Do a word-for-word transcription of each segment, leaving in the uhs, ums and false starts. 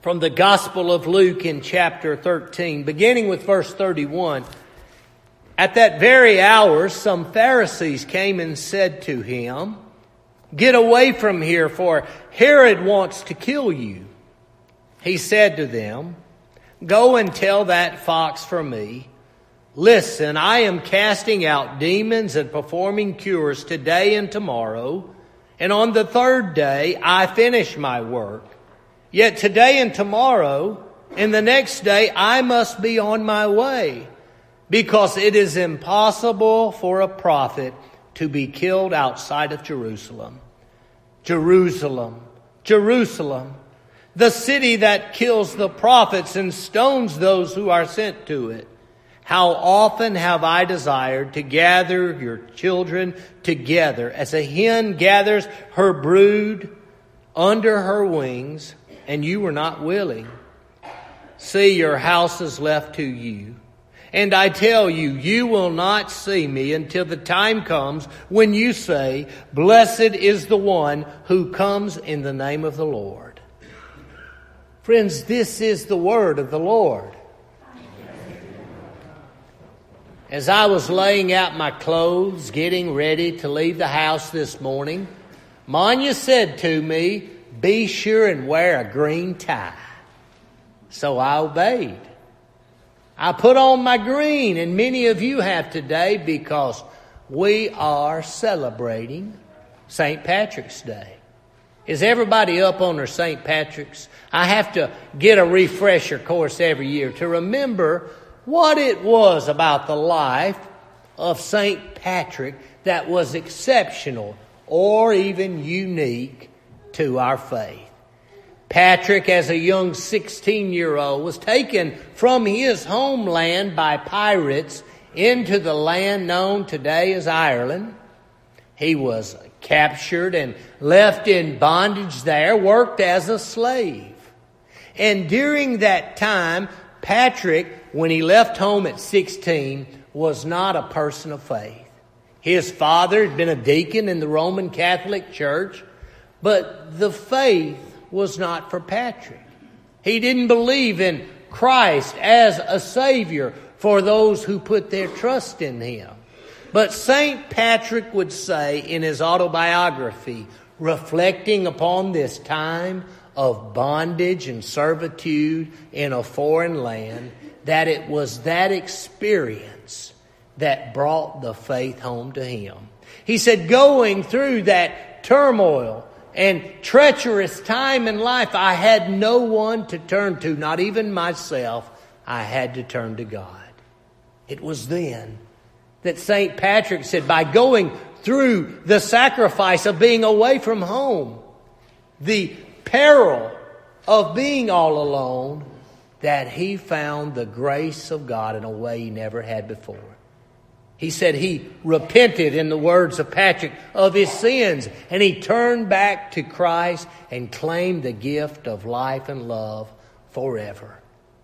From the Gospel of Luke in chapter thirteen, beginning with verse thirty-one. At that very hour, some Pharisees came and said to him, "Get away from here, for Herod wants to kill you." He said to them, "Go and tell that fox for me, listen, I am casting out demons and performing cures today and tomorrow, and on the third day I finish my work. Yet today and tomorrow and the next day I must be on my way, because it is impossible for a prophet to be killed outside of Jerusalem. Jerusalem, Jerusalem, the city that kills the prophets and stones those who are sent to it. How often have I desired to gather your children together as a hen gathers her brood under her wings, and you were not willing. See, your house is left to you. And I tell you, you will not see me until the time comes when you say, 'Blessed is the one who comes in the name of the Lord.'" Friends, this is the word of the Lord. As I was laying out my clothes, getting ready to leave the house this morning, Manya said to me, "Be sure and wear a green tie." So I obeyed. I put on my green, and many of you have today, because we are celebrating Saint Patrick's Day. Is everybody up on their Saint Patrick's? I have to get a refresher course every year to remember what it was about the life of Saint Patrick that was exceptional or even unique to our faith. Patrick, as a young sixteen-year-old, was taken from his homeland by pirates into the land known today as Ireland. He was captured and left in bondage there, worked as a slave. And during that time, Patrick, when he left home at sixteen, was not a person of faith. His father had been a deacon in the Roman Catholic Church, but the faith was not for Patrick. He didn't believe in Christ as a Savior for those who put their trust in Him. But Saint Patrick would say in his autobiography, reflecting upon this time of bondage and servitude in a foreign land, that it was that experience that brought the faith home to him. He said, going through that turmoil and treacherous time in life, I had no one to turn to, not even myself. I had to turn to God. It was then that Saint Patrick said, by going through the sacrifice of being away from home, the peril of being all alone, that he found the grace of God in a way he never had before. He said he repented, in the words of Patrick, of his sins, and he turned back to Christ and claimed the gift of life and love forever.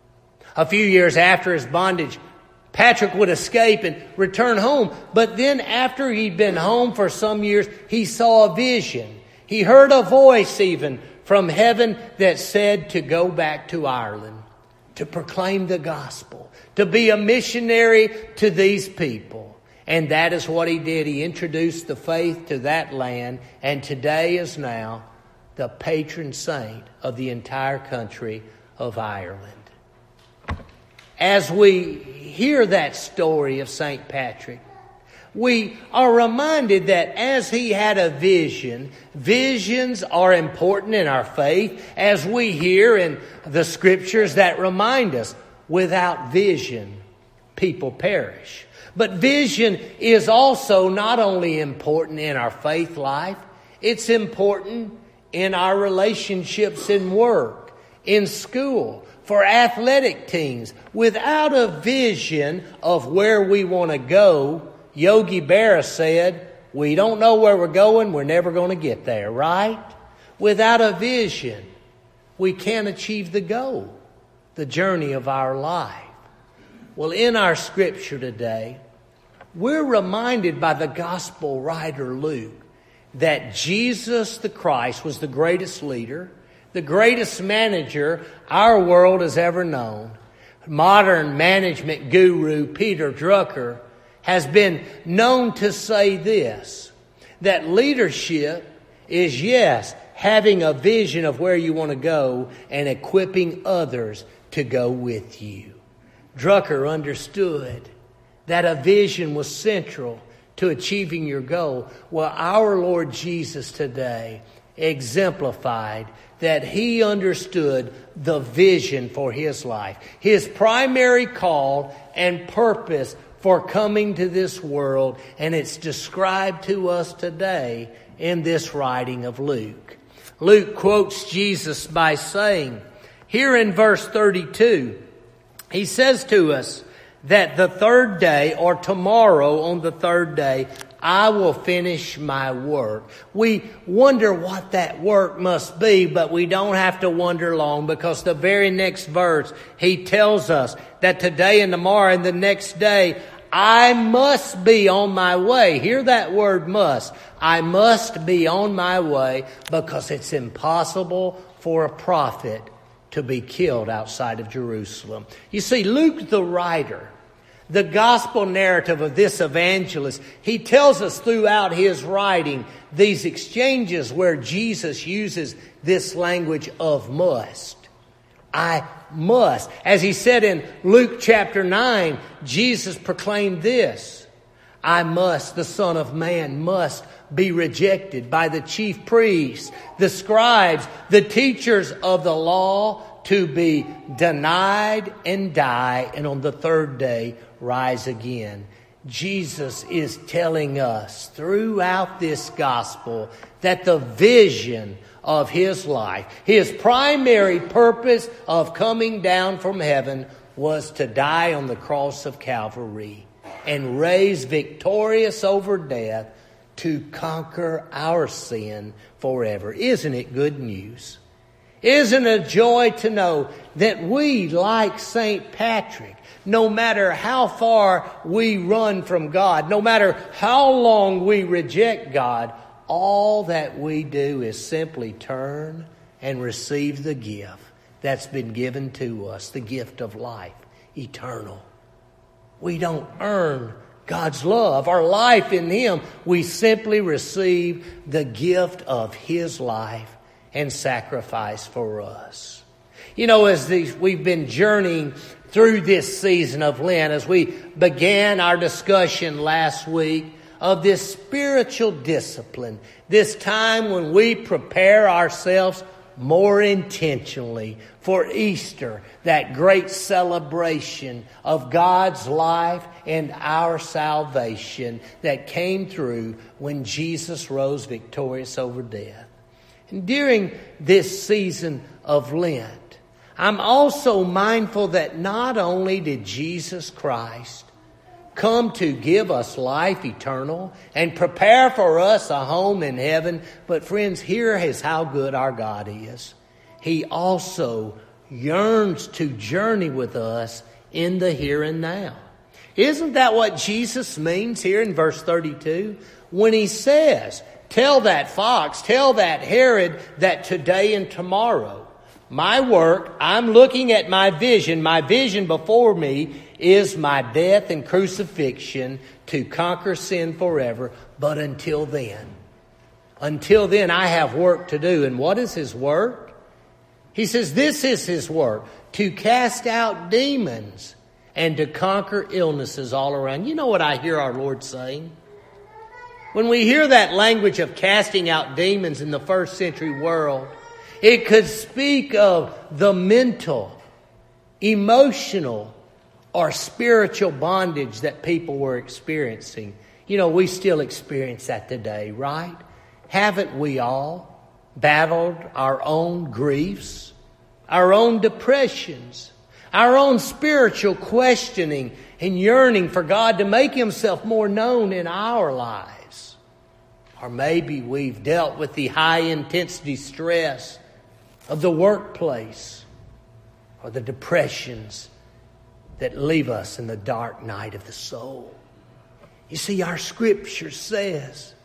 A few years after his bondage, Patrick would escape and return home. But then after he'd been home for some years, he saw a vision. He heard a voice even from heaven that said to go back to Ireland, to proclaim the gospel, to be a missionary to these people. And that is what he did. He introduced the faith to that land, and today is now the patron saint of the entire country of Ireland. As we hear that story of Saint Patrick, we are reminded that as he had a vision, visions are important in our faith, as we hear in the scriptures that remind us, without vision, people perish. But vision is also not only important in our faith life, it's important in our relationships in work, in school, for athletic teams. Without a vision of where we want to go, Yogi Berra said, we don't know where we're going, we're never going to get there, right? Without a vision, we can't achieve the goal, the journey of our life. Well, in our scripture today, we're reminded by the gospel writer Luke that Jesus the Christ was the greatest leader, the greatest manager our world has ever known. Modern management guru Peter Drucker has been known to say this, that leadership is, yes, having a vision of where you want to go and equipping others to go with you. Drucker understood that a vision was central to achieving your goal. Well, our Lord Jesus today exemplified that He understood the vision for His life. His primary call and purpose for coming to this world, and it's described to us today in this writing of Luke. Luke quotes Jesus by saying, here in verse thirty-two, he says to us that the third day, or tomorrow on the third day, I will finish my work. We wonder what that work must be, but we don't have to wonder long, because the very next verse, he tells us that today and tomorrow and the next day, I must be on my way. Hear that word must. I must be on my way, because it's impossible for a prophet to be killed outside of Jerusalem. You see, Luke the writer, the gospel narrative of this evangelist, he tells us throughout his writing these exchanges where Jesus uses this language of must. I must. As he said in Luke chapter nine, Jesus proclaimed this, I must, the Son of Man must be rejected by the chief priests, the scribes, the teachers of the law, to be denied and die, and on the third day rise again. Jesus is telling us throughout this gospel that the vision of His life, His primary purpose of coming down from heaven, was to die on the cross of Calvary and raise victorious over death to conquer our sin forever. Isn't it good news? Isn't it a joy to know that we, like Saint Patrick, no matter how far we run from God, no matter how long we reject God, all that we do is simply turn and receive the gift that's been given to us, the gift of life, eternal. We don't earn God's love, our life in Him. We simply receive the gift of His life and sacrifice for us. You know, as these, we've been journeying through this season of Lent, as we began our discussion last week of this spiritual discipline, this time when we prepare ourselves more intentionally for Easter, that great celebration of God's life and our salvation that came through when Jesus rose victorious over death. And during this season of Lent, I'm also mindful that not only did Jesus Christ come to give us life eternal and prepare for us a home in heaven, but friends, here is how good our God is. He also yearns to journey with us in the here and now. Isn't that what Jesus means here in verse thirty-two? When He says, tell that fox, tell that Herod that today and tomorrow, my work, I'm looking at my vision, my vision before me is my death and crucifixion to conquer sin forever. But until then, until then I have work to do. And what is His work? He says this is His work, to cast out demons and to conquer illnesses all around. You know what I hear our Lord saying? When we hear that language of casting out demons in the first century world, it could speak of the mental, emotional, or spiritual bondage that people were experiencing. You know, we still experience that today, right? Haven't we all battled our own griefs, our own depressions, our own spiritual questioning and yearning for God to make Himself more known in our lives? Or maybe we've dealt with the high-intensity stress of the workplace, or the depressions that leave us in the dark night of the soul. You see, our Scripture says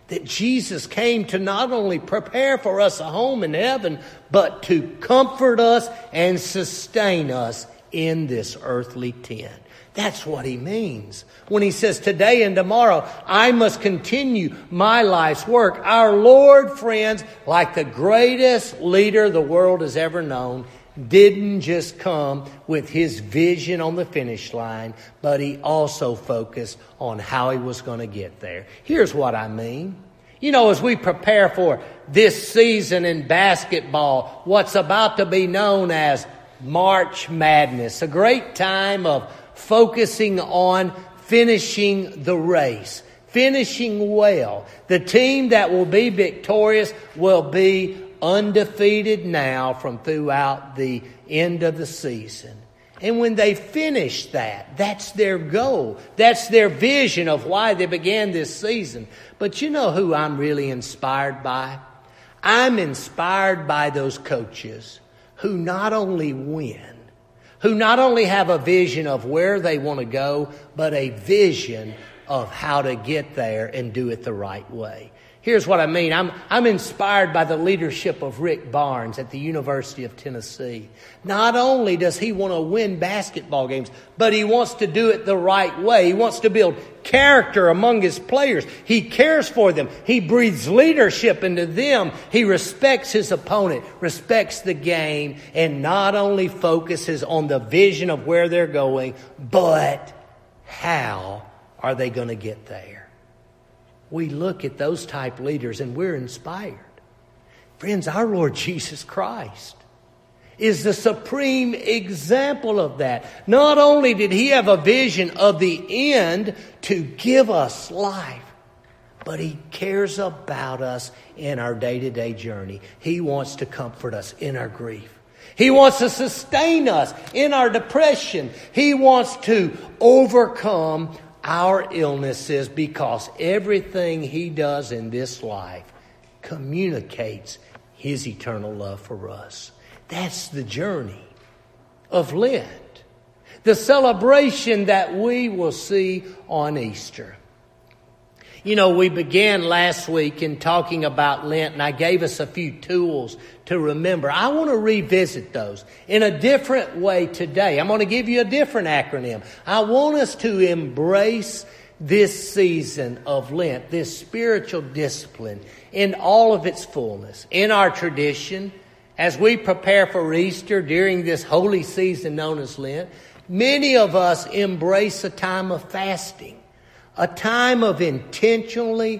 that Jesus came to not only prepare for us a home in heaven, but to comfort us and sustain us in this earthly tent. That's what he means when he says, today and tomorrow, I must continue my life's work. Our Lord, friends, like the greatest leader the world has ever known, didn't just come with his vision on the finish line, but he also focused on how he was going to get there. Here's what I mean. You know, as we prepare for this season in basketball, what's about to be known as March Madness, a great time of focusing on finishing the race, finishing well. The team that will be victorious will be undefeated now from throughout the end of the season. And when they finish that, that's their goal. That's their vision of why they began this season. But you know who I'm really inspired by? I'm inspired by those coaches who not only win, who not only have a vision of where they want to go, but a vision of how to get there and do it the right way. Here's what I mean. I'm, I'm inspired by the leadership of Rick Barnes at the University of Tennessee. Not only does he want to win basketball games, but he wants to do it the right way. He wants to build character among his players. He cares for them. He breathes leadership into them. He respects his opponent, respects the game, and not only focuses on the vision of where they're going, but how are they going to get there? We look at those type leaders and we're inspired. Friends, our Lord Jesus Christ is the supreme example of that. Not only did he have a vision of the end to give us life, but he cares about us in our day-to-day journey. He wants to comfort us in our grief. He wants to sustain us in our depression. He wants to overcome our illnesses, because everything he does in this life communicates his eternal love for us. That's the journey of Lent, the celebration that we will see on Easter. You know, we began last week in talking about Lent, and I gave us a few tools to remember. I want to revisit those in a different way today. I'm going to give you a different acronym. I want us to embrace this season of Lent, this spiritual discipline in all of its fullness. In our tradition, as we prepare for Easter during this holy season known as Lent, many of us embrace a time of fasting. A time of intentionally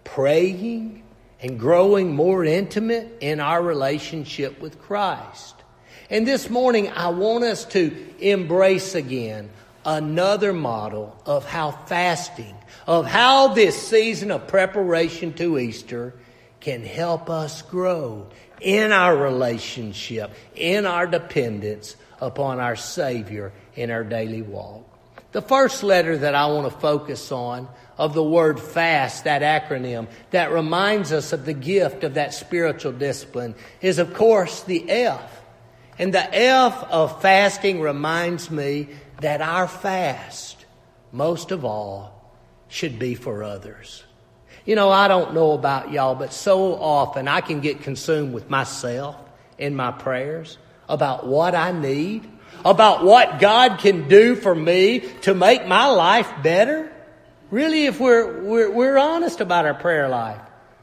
praying and growing more intimate in our relationship with Christ. And this morning, I want us to embrace again another model of how fasting, of how this season of preparation to Easter can help us grow in our relationship, in our dependence upon our Savior in our daily walk. The first letter that I want to focus on of the word fast, that acronym that reminds us of the gift of that spiritual discipline, is of course the F. And the F of fasting reminds me that our fast, most of all, should be for others. You know, I don't know about y'all, but so often I can get consumed with myself in my prayers about what I need, about what God can do for me to make my life better. Really, if we're, we're, we're honest about our prayer life,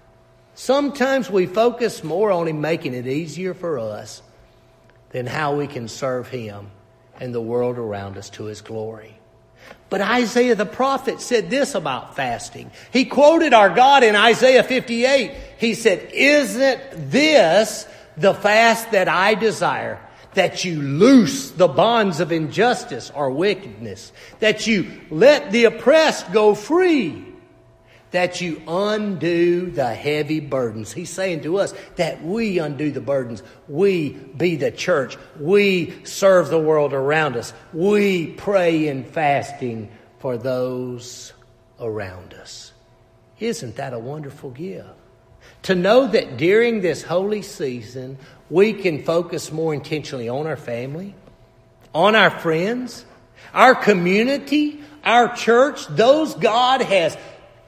sometimes we focus more on Him making it easier for us than how we can serve Him and the world around us to His glory. But Isaiah the prophet said this about fasting. He quoted our God in Isaiah fifty-eight. He said, "Isn't this the fast that I desire? That you loose the bonds of injustice or wickedness. That you let the oppressed go free. That you undo the heavy burdens." He's saying to us that we undo the burdens. We be the church. We serve the world around us. We pray in fasting for those around us. Isn't that a wonderful gift? To know that during this holy season, we can focus more intentionally on our family, on our friends, our community, our church, those God has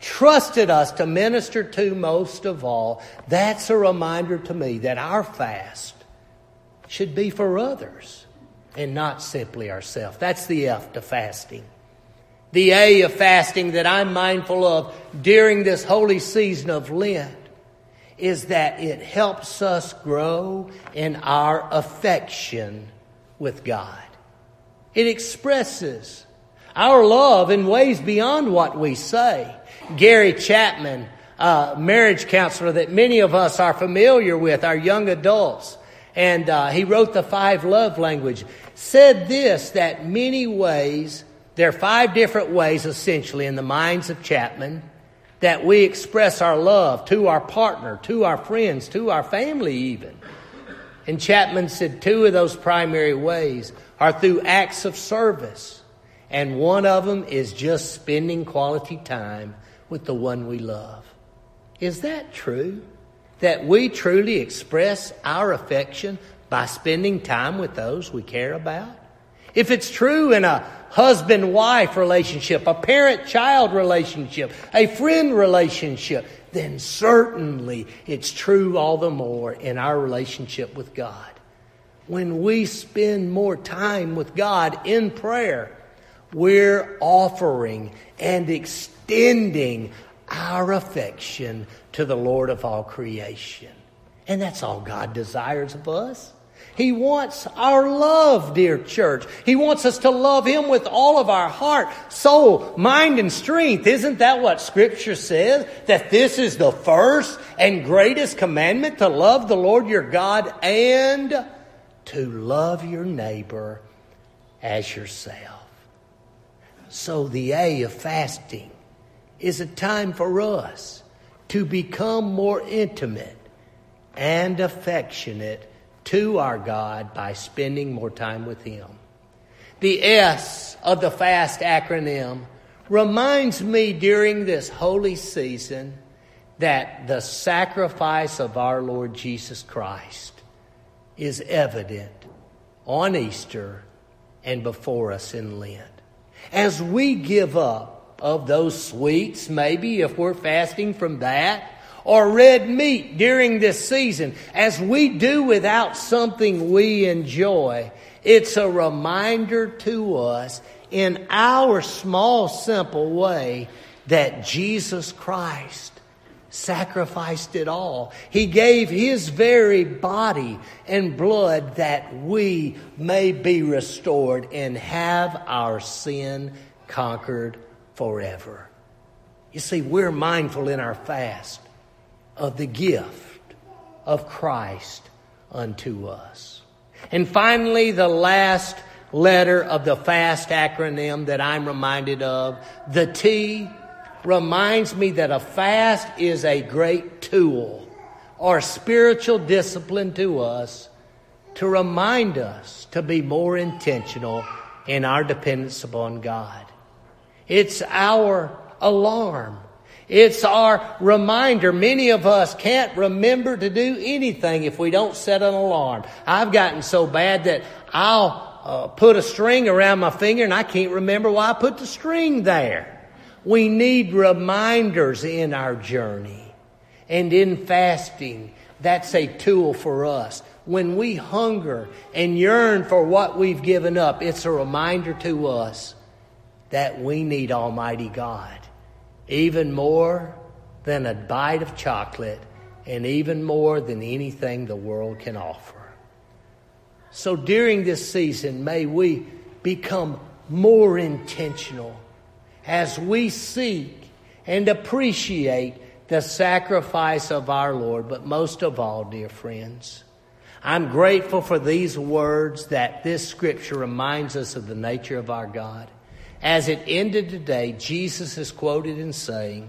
trusted us to minister to most of all, that's a reminder to me that our fast should be for others and not simply ourselves. That's the F to fasting. The A of fasting that I'm mindful of during this holy season of Lent is that it helps us grow in our affection with God. It expresses our love in ways beyond what we say. Gary Chapman, a marriage counselor that many of us are familiar with, our young adults, and uh, he wrote the five love language, said this, that many ways, there are five different ways essentially in the minds of Chapman that we express our love to our partner, to our friends, to our family even. And Chapman said two of those primary ways are through acts of service. And one of them is just spending quality time with the one we love. Is that true? That we truly express our affection by spending time with those we care about? If it's true in a husband-wife relationship, a parent-child relationship, a friend relationship, then certainly it's true all the more in our relationship with God. When we spend more time with God in prayer, we're offering and extending our affection to the Lord of all creation. And that's all God desires of us. He wants our love, dear church. He wants us to love Him with all of our heart, soul, mind, and strength. Isn't that what Scripture says? That this is the first and greatest commandment, to love the Lord your God and to love your neighbor as yourself. So the A of fasting is a time for us to become more intimate and affectionate to our God by spending more time with Him. The S of the FAST acronym reminds me during this holy season that the sacrifice of our Lord Jesus Christ is evident on Easter and before us in Lent. As we give up of those sweets, maybe if we're fasting from that, or red meat during this season, as we do without something we enjoy, it's a reminder to us in our small, simple way that Jesus Christ sacrificed it all. He gave His very body and blood that we may be restored and have our sin conquered forever. You see, we're mindful in our fast of the gift of Christ unto us. And finally, the last letter of the FAST acronym that I'm reminded of, the T, reminds me that a fast is a great tool or spiritual discipline to us to remind us to be more intentional in our dependence upon God. It's our alarm. It's our reminder. Many of us can't remember to do anything if we don't set an alarm. I've gotten so bad that I'll uh, put a string around my finger and I can't remember why I put the string there. We need reminders in our journey. And in fasting, that's a tool for us. When we hunger and yearn for what we've given up, it's a reminder to us that we need Almighty God. Even more than a bite of chocolate and even more than anything the world can offer. So during this season, may we become more intentional as we seek and appreciate the sacrifice of our Lord. But most of all, dear friends, I'm grateful for these words that this scripture reminds us of the nature of our God. As it ended today, Jesus is quoted in saying,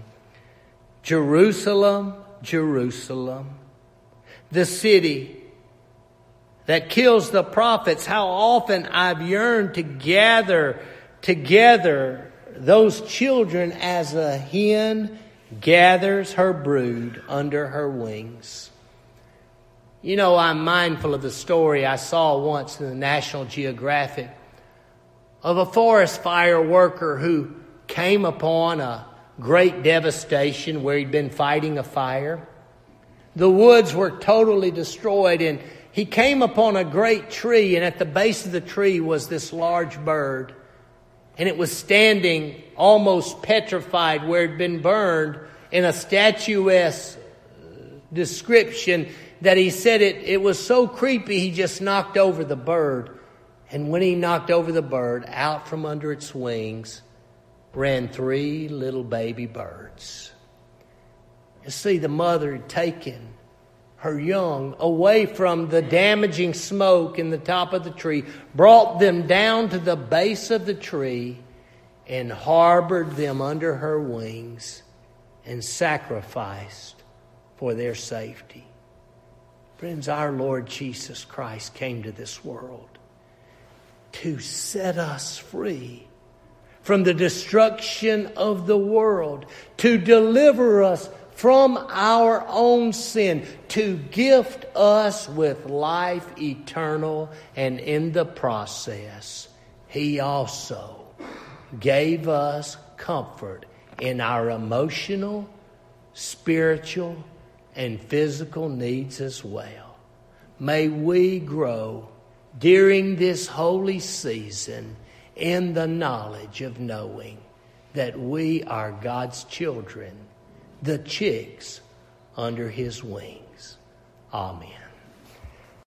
Jerusalem, Jerusalem, the city that kills the prophets, how often I've yearned to gather together those children as a hen gathers her brood under her wings. You know, I'm mindful of the story I saw once in the National Geographic of a forest fire worker who came upon a, great devastation where he'd been fighting a fire. The woods were totally destroyed, and he came upon a great tree, and at the base of the tree was this large bird. And it was standing almost petrified where it had been burned in a statuesque description that he said it, it was so creepy he just knocked over the bird. And when he knocked over the bird, out from under its wings ran three little baby birds. You see, the mother had taken her young away from the damaging smoke in the top of the tree, brought them down to the base of the tree, and harbored them under her wings and sacrificed for their safety. Friends, our Lord Jesus Christ came to this world to set us free from the destruction of the world, to deliver us from our own sin, to gift us with life eternal, and in the process, He also gave us comfort in our emotional, spiritual, and physical needs as well. May we grow during this holy season in the knowledge of knowing that we are God's children, the chicks under His wings. Amen.